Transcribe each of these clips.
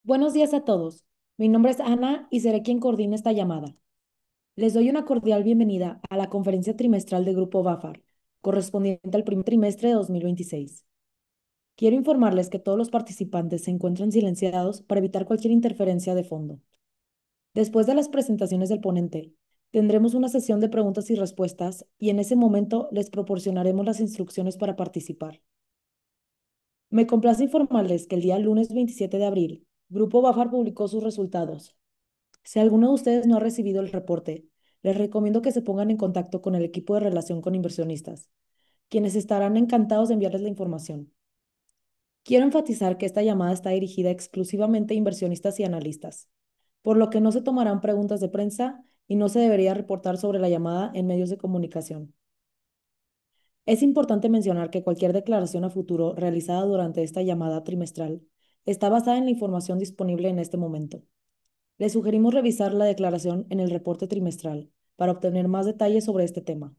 Buenos días a todos. Mi nombre es Ana y seré quien coordine esta llamada. Les doy una cordial bienvenida a la conferencia trimestral de Grupo BAFAR, correspondiente al primer trimestre de 2026. Quiero informarles que todos los participantes se encuentran silenciados para evitar cualquier interferencia de fondo. Después de las presentaciones del ponente, tendremos una sesión de preguntas y respuestas y en ese momento les proporcionaremos las instrucciones para participar. Me complace informarles que el día lunes 27 de abril, Grupo BAFAR publicó sus resultados. Si alguno de ustedes no ha recibido el reporte, les recomiendo que se pongan en contacto con el equipo de relación con inversionistas, quienes estarán encantados de enviarles la información. Quiero enfatizar que esta llamada está dirigida exclusivamente a inversionistas y analistas, por lo que no se tomarán preguntas de prensa y no se debería reportar sobre la llamada en medios de comunicación. Es importante mencionar que cualquier declaración a futuro realizada durante esta llamada trimestral está basada en la información disponible en este momento. Le sugerimos revisar la declaración en el reporte trimestral para obtener más detalles sobre este tema.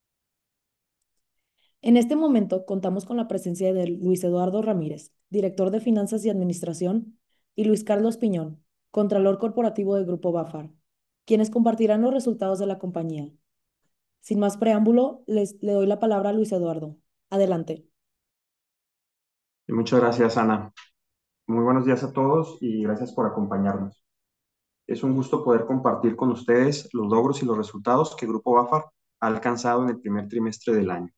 En este momento contamos con la presencia de Luis Eduardo Ramírez, director de Finanzas y Administración, y Luis Carlos Piñón, Contralor Corporativo del Grupo Bafar, quienes compartirán los resultados de la compañía. Sin más preámbulo, le doy la palabra a Luis Eduardo. Adelante. Y muchas gracias, Ana. Muy buenos días a todos y gracias por acompañarnos. Es un gusto poder compartir con ustedes los logros y los resultados que Grupo Bafar ha alcanzado en el primer trimestre del año.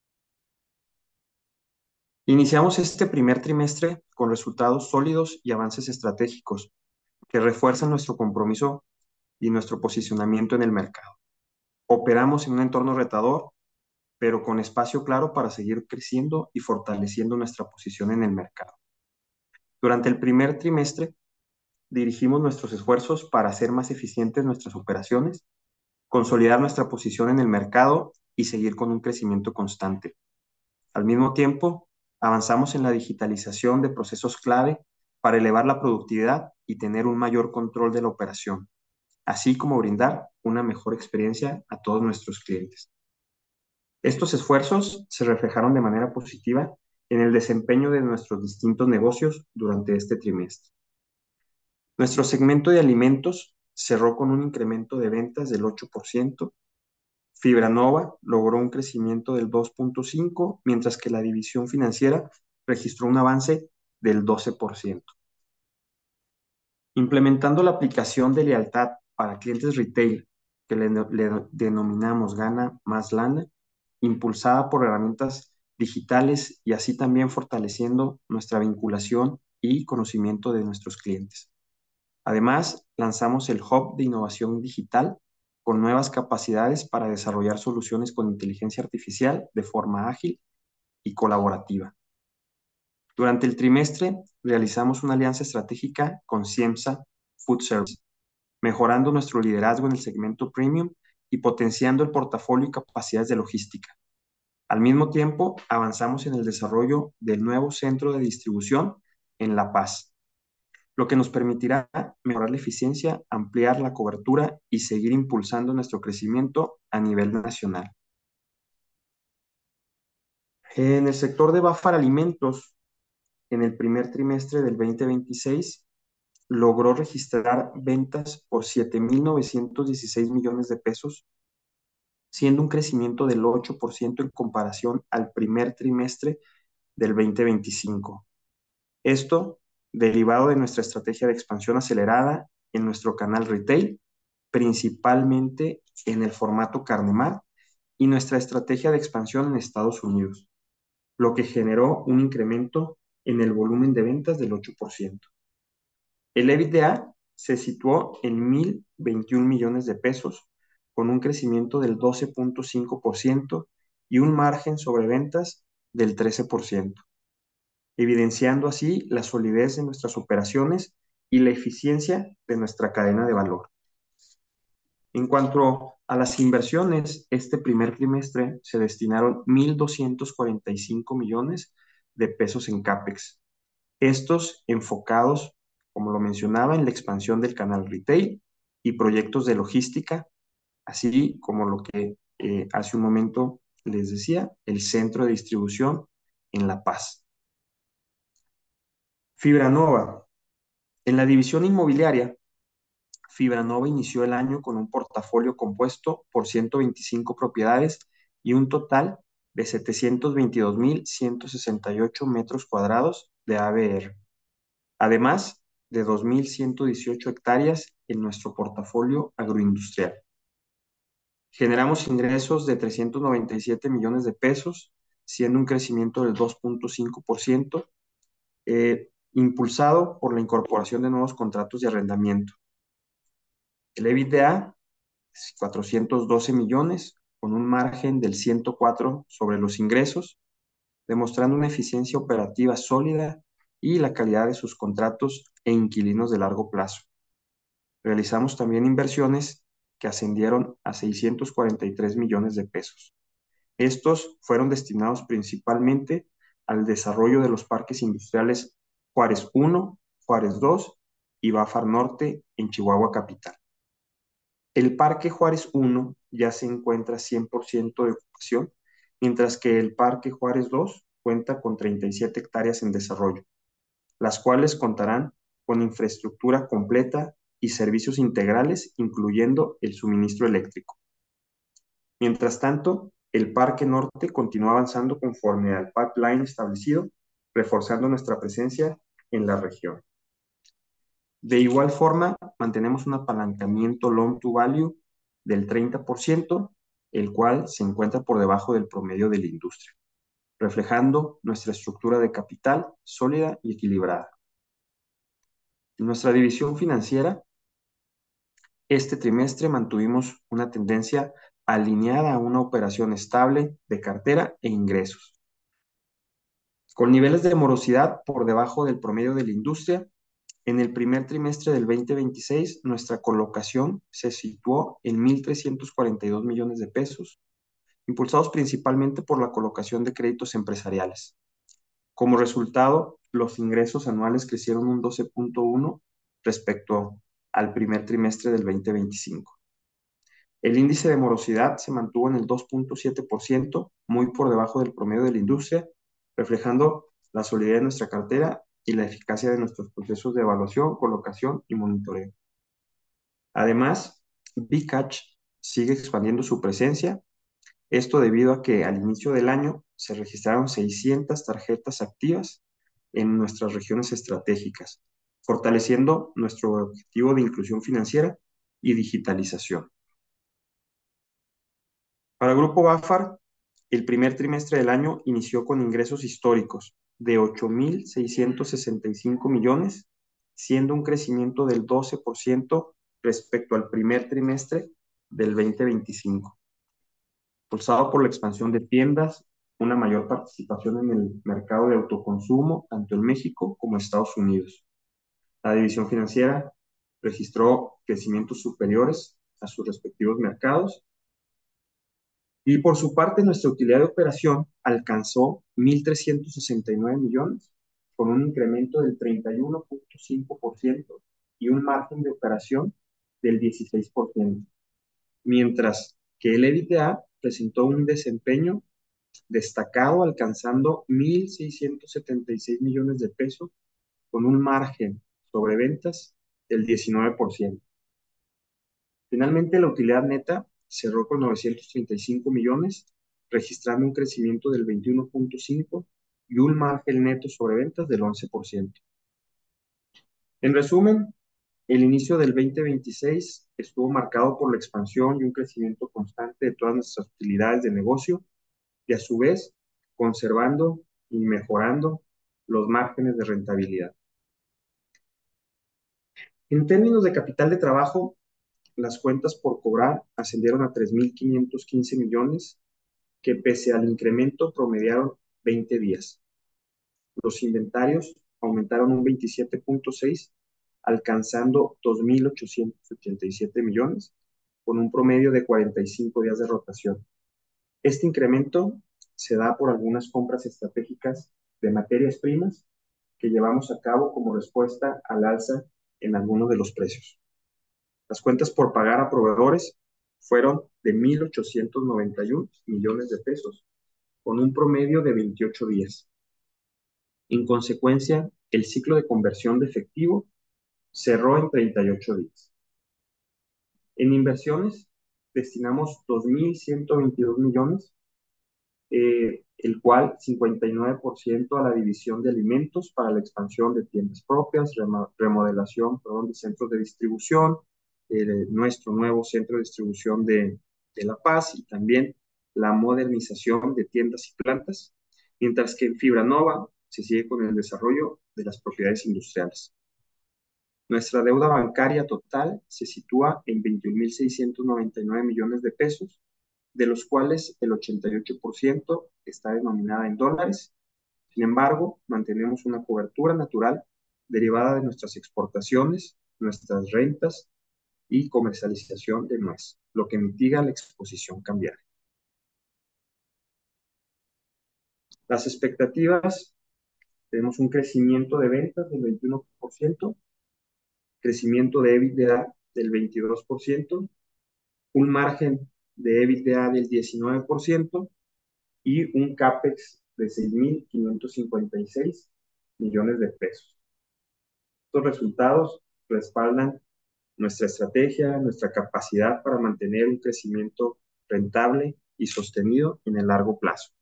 Iniciamos este primer trimestre con resultados sólidos y avances estratégicos que refuerzan nuestro compromiso y nuestro posicionamiento en el mercado. Operamos en un entorno retador, pero con espacio claro para seguir creciendo y fortaleciendo nuestra posición en el mercado. Durante el primer trimestre, dirigimos nuestros esfuerzos para hacer más eficientes nuestras operaciones, consolidar nuestra posición en el mercado y seguir con un crecimiento constante. Al mismo tiempo, avanzamos en la digitalización de procesos clave para elevar la productividad y tener un mayor control de la operación, así como brindar una mejor experiencia a todos nuestros clientes. Estos esfuerzos se reflejaron de manera positiva en el desempeño de nuestros distintos negocios durante este trimestre. Nuestro segmento de alimentos cerró con un incremento de ventas del 8%. Fibranova logró un crecimiento del 2.5%, mientras que la división financiera registró un avance del 12%. Implementando la aplicación de lealtad para clientes retail, que le denominamos Gana Más Lana, impulsada por herramientas digitales y así también fortaleciendo nuestra vinculación y conocimiento de nuestros clientes. Además, lanzamos el Hub de Innovación Digital con nuevas capacidades para desarrollar soluciones con inteligencia artificial de forma ágil y colaborativa. Durante el trimestre, realizamos una alianza estratégica con Ciemsa Food Service, mejorando nuestro liderazgo en el segmento premium y potenciando el portafolio y capacidades de logística. Al mismo tiempo, avanzamos en el desarrollo del nuevo centro de distribución en La Paz, lo que nos permitirá mejorar la eficiencia, ampliar la cobertura y seguir impulsando nuestro crecimiento a nivel nacional. En el sector de Bafar Alimentos, en el primer trimestre del 2026, logró registrar ventas por 7.916 millones de pesos, siendo un crecimiento del 8% en comparación al primer trimestre del 2025. Esto derivado de nuestra estrategia de expansión acelerada en nuestro canal retail, principalmente en el formato Carnemar, y nuestra estrategia de expansión en Estados Unidos, lo que generó un incremento en el volumen de ventas del 8%. El EBITDA se situó en 1.021 millones de pesos, con un crecimiento del 12.5% y un margen sobre ventas del 13%, evidenciando así la solidez de nuestras operaciones y la eficiencia de nuestra cadena de valor. En cuanto a las inversiones, este primer trimestre se destinaron 1.245 millones de pesos en CAPEX. Estos enfocados, como lo mencionaba, en la expansión del canal retail y proyectos de logística, así como lo que hace un momento les decía, el centro de distribución en La Paz. Fibranova. En la división inmobiliaria, Fibranova inició el año con un portafolio compuesto por 125 propiedades y un total de 722.168 metros cuadrados de ABR, además de 2.118 hectáreas en nuestro portafolio agroindustrial. Generamos ingresos de 397 millones de pesos, siendo un crecimiento del 2.5%, impulsado por la incorporación de nuevos contratos de arrendamiento. El EBITDA, 412 millones, con un margen del 104 sobre los ingresos, demostrando una eficiencia operativa sólida y la calidad de sus contratos e inquilinos de largo plazo. Realizamos también inversiones que ascendieron a 643 millones de pesos. Estos fueron destinados principalmente al desarrollo de los parques industriales Juárez 1, Juárez 2 y Báfar Norte en Chihuahua Capital. El Parque Juárez 1 ya se encuentra 100% de ocupación, mientras que el Parque Juárez 2 cuenta con 37 hectáreas en desarrollo, las cuales contarán con infraestructura completa y servicios integrales, incluyendo el suministro eléctrico. Mientras tanto, el Parque Norte continúa avanzando conforme al pipeline establecido, reforzando nuestra presencia en la región. De igual forma, mantenemos un apalancamiento loan to value del 30%, el cual se encuentra por debajo del promedio de la industria, reflejando nuestra estructura de capital sólida y equilibrada. En nuestra división financiera, este trimestre mantuvimos una tendencia alineada a una operación estable de cartera e ingresos. Con niveles de morosidad por debajo del promedio de la industria, en el primer trimestre del 2026, nuestra colocación se situó en 1.342 millones de pesos, impulsados principalmente por la colocación de créditos empresariales. Como resultado, los ingresos anuales crecieron un 12.1 respecto al primer trimestre del 2025. El índice de morosidad se mantuvo en el 2.7%, muy por debajo del promedio de la industria, reflejando la solidez de nuestra cartera y la eficacia de nuestros procesos de evaluación, colocación y monitoreo. Además, Bcash sigue expandiendo su presencia, esto debido a que al inicio del año se registraron 600 tarjetas activas en nuestras regiones estratégicas, fortaleciendo nuestro objetivo de inclusión financiera y digitalización. Para Grupo Bafar, el primer trimestre del año inició con ingresos históricos de 8.665 millones, siendo un crecimiento del 12% respecto al primer trimestre del 2025, impulsado por la expansión de tiendas, una mayor participación en el mercado de autoconsumo, tanto en México como en Estados Unidos. La división financiera registró crecimientos superiores a sus respectivos mercados. Y por su parte, nuestra utilidad de operación alcanzó 1.369 millones, con un incremento del 31.5% y un margen de operación del 16%, mientras que el EBITDA presentó un desempeño destacado, alcanzando 1.676 millones de pesos, con un margen sobre ventas del 19%. Finalmente, la utilidad neta cerró con 935 millones, registrando un crecimiento del 21.5% y un margen neto sobre ventas del 11%. En resumen, el inicio del 2026 estuvo marcado por la expansión y un crecimiento constante de todas nuestras utilidades de negocio y a su vez conservando y mejorando los márgenes de rentabilidad. En términos de capital de trabajo, las cuentas por cobrar ascendieron a 3.515 millones, que pese al incremento promediaron 20 días. Los inventarios aumentaron un 27.6, alcanzando 2.887 millones, con un promedio de 45 días de rotación. Este incremento se da por algunas compras estratégicas de materias primas que llevamos a cabo como respuesta al alza en algunos de los precios. Las cuentas por pagar a proveedores fueron de 1.891 millones de pesos, con un promedio de 28 días. En consecuencia, el ciclo de conversión de efectivo cerró en 38 días. En inversiones destinamos 2.122 millones, el cual 59% a la división de alimentos para la expansión de tiendas propias, remodelación, perdón, de centros de distribución, nuestro nuevo centro de distribución de La Paz y también la modernización de tiendas y plantas, mientras que en Fibra Nova se sigue con el desarrollo de las propiedades industriales. Nuestra deuda bancaria total se sitúa en 21.699 millones de pesos, de los cuales el 88% está denominada en dólares. Sin embargo, mantenemos una cobertura natural derivada de nuestras exportaciones, nuestras rentas y comercialización de nuez, lo que mitiga la exposición cambiaria. Las expectativas, tenemos un crecimiento de ventas del 21%, crecimiento de EBITDA del 22%, un margen de EBITDA del 19% y un CAPEX de 6.556 millones de pesos. Estos resultados respaldan nuestra estrategia, nuestra capacidad para mantener un crecimiento rentable y sostenido en el largo plazo.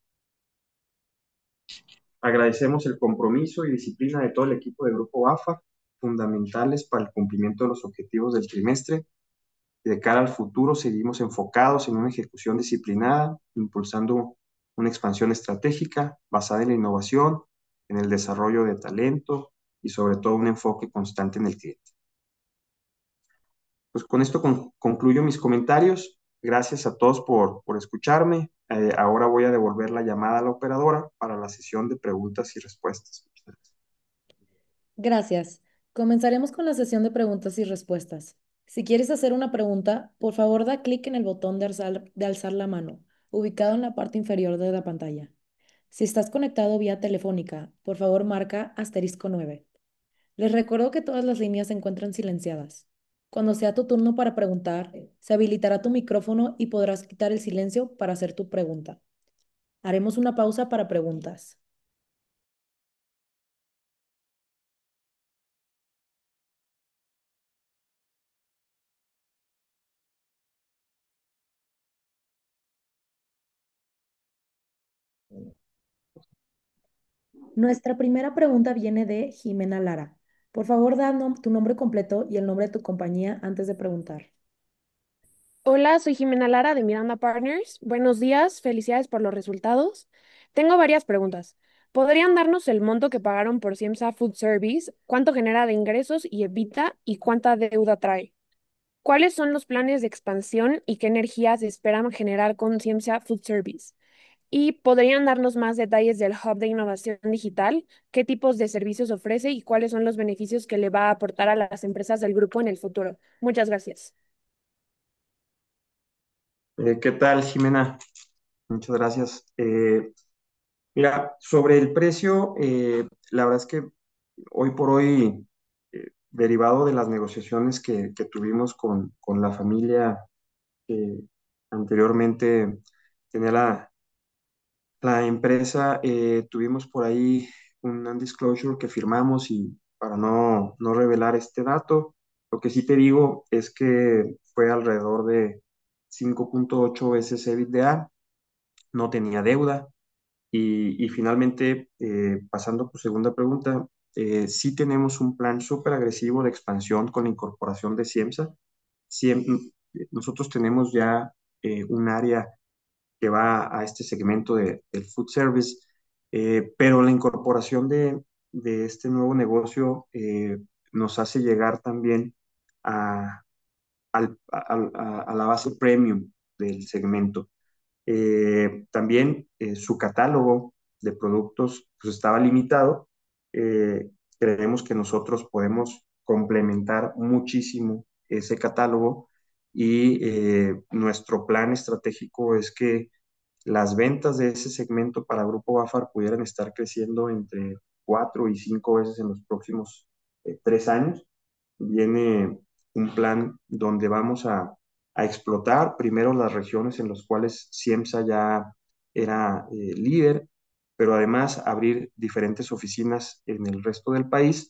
Agradecemos el compromiso y disciplina de todo el equipo de Grupo BAFA, fundamentales para el cumplimiento de los objetivos del trimestre. Y de cara al futuro, seguimos enfocados en una ejecución disciplinada, impulsando una expansión estratégica basada en la innovación, en el desarrollo de talento y sobre todo un enfoque constante en el cliente. Pues con esto concluyo mis comentarios. Gracias a todos por escucharme. Ahora voy a devolver la llamada a la operadora para la sesión de preguntas y respuestas. Gracias. Comenzaremos con la sesión de preguntas y respuestas. Si quieres hacer una pregunta, por favor da clic en el botón de alzar la mano, ubicado en la parte inferior de la pantalla. Si estás conectado vía telefónica, por favor marca *9. Les recuerdo que todas las líneas se encuentran silenciadas. Cuando sea tu turno para preguntar, se habilitará tu micrófono y podrás quitar el silencio para hacer tu pregunta. Haremos una pausa para preguntas. Nuestra primera pregunta viene de Jimena Lara. Por favor, da tu nombre completo y el nombre de tu compañía antes de preguntar. Hola, soy Jimena Lara de Miranda Partners. Buenos días, felicidades por los resultados. Tengo varias preguntas. ¿Podrían darnos el monto que pagaron por Ciemsa Food Service? ¿Cuánto genera de ingresos y EBITDA y cuánta deuda trae? ¿Cuáles son los planes de expansión y qué energías esperan generar con Ciemsa Food Service? ¿Y podrían darnos más detalles del Hub de Innovación Digital? ¿Qué tipos de servicios ofrece y cuáles son los beneficios que le va a aportar a las empresas del grupo en el futuro? Muchas gracias. ¿Qué tal, Jimena? Muchas gracias. Mira, sobre el precio, la verdad es que hoy por hoy, derivado de las negociaciones que tuvimos con la familia que anteriormente tenía la empresa, tuvimos por ahí un non-disclosure que firmamos y para no revelar este dato, lo que sí te digo es que fue alrededor de 5.8 veces EBITDA, no tenía deuda. Y finalmente, pasando a tu segunda pregunta, sí tenemos un plan súper agresivo de expansión con la incorporación de Ciemsa. Nosotros tenemos ya un área que va a este segmento del food service, pero la incorporación de este nuevo negocio nos hace llegar también a, a la base premium del segmento. También su catálogo de productos pues, estaba limitado. Creemos que nosotros podemos complementar muchísimo ese catálogo y nuestro plan estratégico es que las ventas de ese segmento para Grupo Bafar pudieran estar creciendo entre 4 y 5 veces en los próximos 3 años. Viene un plan donde vamos a explotar primero las regiones en las cuales Ciemsa ya era líder, pero además abrir diferentes oficinas en el resto del país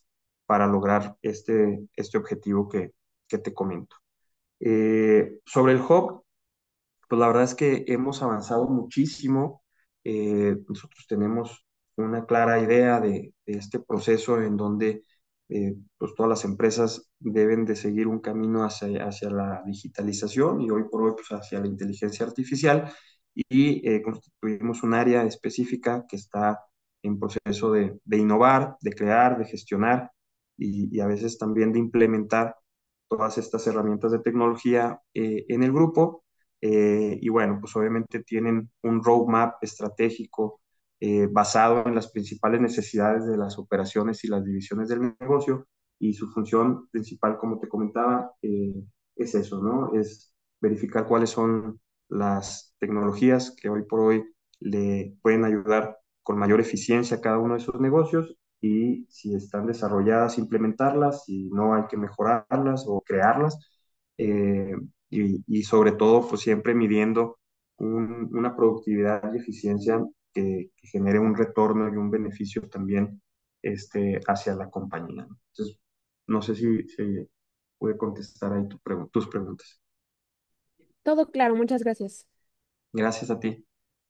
para lograr este objetivo que te comento. Sobre el hub, pues la verdad es que hemos avanzado muchísimo. Nosotros tenemos una clara idea de este proceso en donde pues todas las empresas deben de seguir un camino hacia la digitalización y hoy por hoy pues hacia la inteligencia artificial y constituimos un área específica que está en proceso de innovar, de crear, de gestionar y a veces también de implementar todas estas herramientas de tecnología en el grupo y bueno, pues obviamente tienen un roadmap estratégico basado en las principales necesidades de las operaciones y las divisiones del negocio. Y su función principal, como te comentaba, es eso, ¿no? Es verificar cuáles son las tecnologías que hoy por hoy le pueden ayudar con mayor eficiencia a cada uno de esos negocios y si están desarrolladas, implementarlas, si no hay que mejorarlas o crearlas. Eh, y sobre todo, pues siempre midiendo una productividad y eficiencia que genere un retorno y un beneficio también hacia la compañía, ¿no? Entonces, no sé si puede contestar ahí tus preguntas. Todo claro, muchas gracias. Gracias a ti.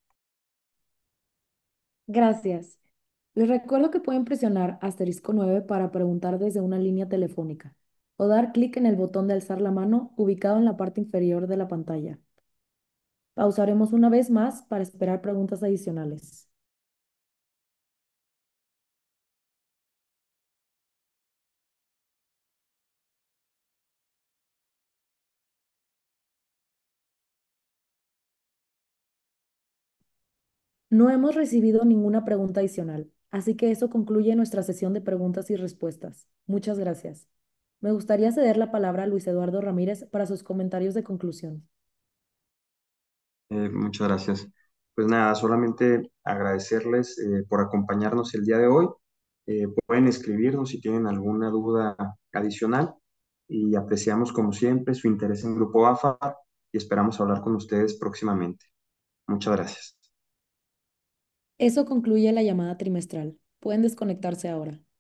Gracias. Les recuerdo que pueden presionar *9 para preguntar desde una línea telefónica o dar clic en el botón de alzar la mano ubicado en la parte inferior de la pantalla. Pausaremos una vez más para esperar preguntas adicionales. No hemos recibido ninguna pregunta adicional, así que eso concluye nuestra sesión de preguntas y respuestas. Muchas gracias. Me gustaría ceder la palabra a Luis Eduardo Ramírez para sus comentarios de conclusión. Muchas gracias. Pues nada, solamente agradecerles por acompañarnos el día de hoy. Pueden escribirnos si tienen alguna duda adicional y apreciamos como siempre su interés en Grupo AFA y esperamos hablar con ustedes próximamente. Muchas gracias. Eso concluye la llamada trimestral. Pueden desconectarse ahora.